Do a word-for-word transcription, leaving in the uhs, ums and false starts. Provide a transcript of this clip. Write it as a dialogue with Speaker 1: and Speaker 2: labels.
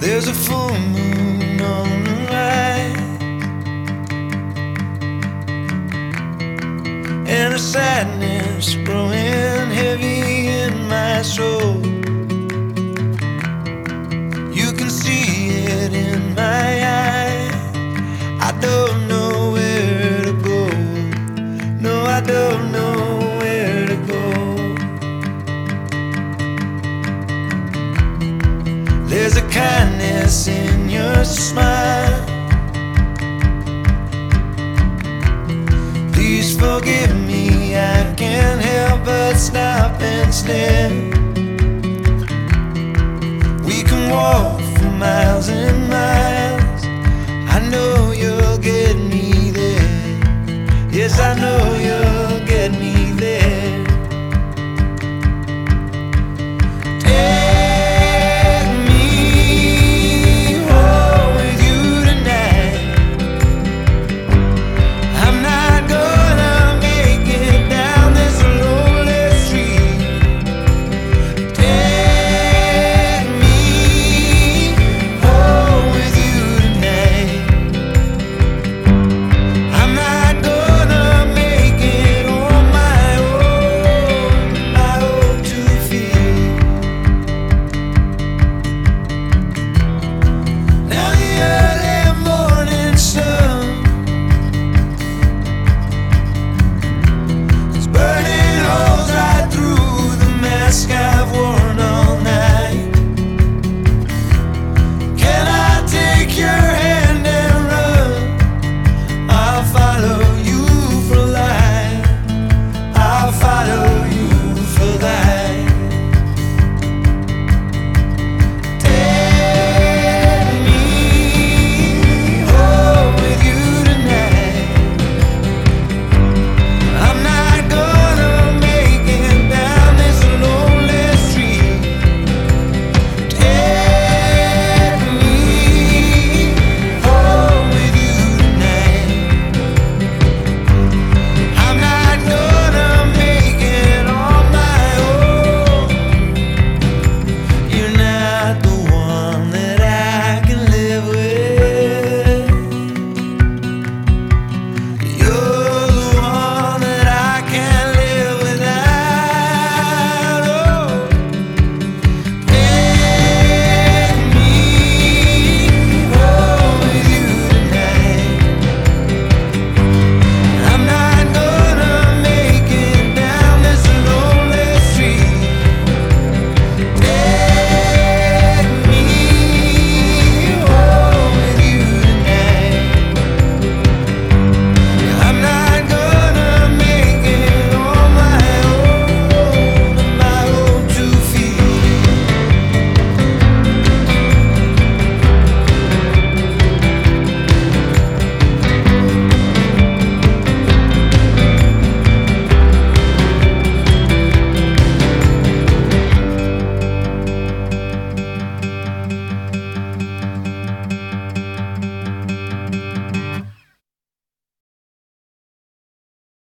Speaker 1: There's a full moon on the rise, and a sadness growing heavy in my soul. You can see it in my eyes. I don't know where to go. No, I don't know where to go. There's a kindness in your smile. Please forgive me, I can't help but stop and stare.